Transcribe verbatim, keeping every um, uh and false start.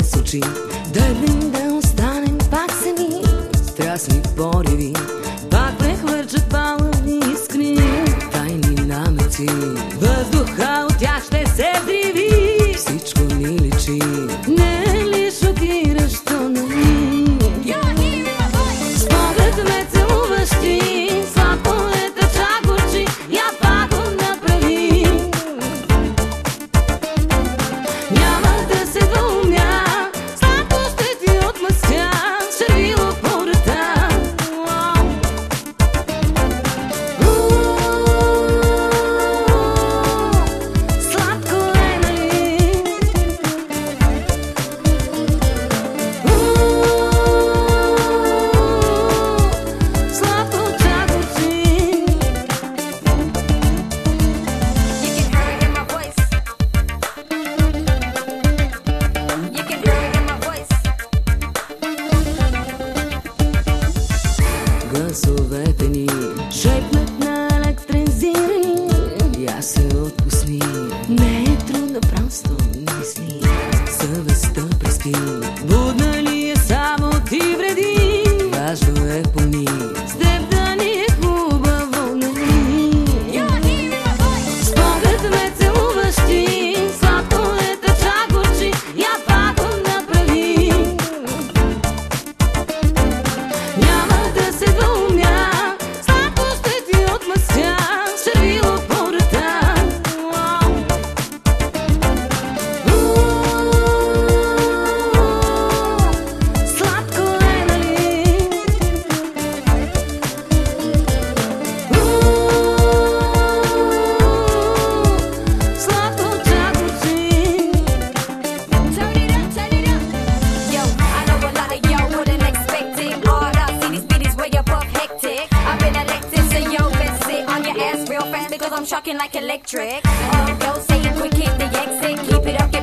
с очи. Дървим да останем пак сами, страстни пориви пак прехвърчат палави искри, тайни намеци, въздуха от тях ще се взриви. Всичко ни личи, не е ли шокиращо, нали? С поглед ме целуващи, сладколета чак очи, я пак го направи. Няма да се доумя, сладко ще ти отмъстя, червило по ръта. Сладко е, нали? Сладко чак очи. You can hear it in my voice. You can hear it in my voice. Гласовете ни шепнат на електризирани. Я се отпусни, не е трудно, просто мисли. Съвестта преспи, будна ли е, само ти вреди. Важно е, помни, с теб да ни е хубаво, нали? С поглед ме целуващи, сладколета чак очи, я пак го направи. Няма да се доумя, сладко ще ти отмъстя, червило по ръта. Сладко е, нали? Сладко чак очи. Turn it up, turn it up. Yo, I know a lot of y'all wouldn't expect it. Hard up, see these bitties way above hectic. I've been elected, so yo, better sit on your ass real fast because I'm shocking like electric. Oh, yo, say it quick, hit the exit. Keep it up,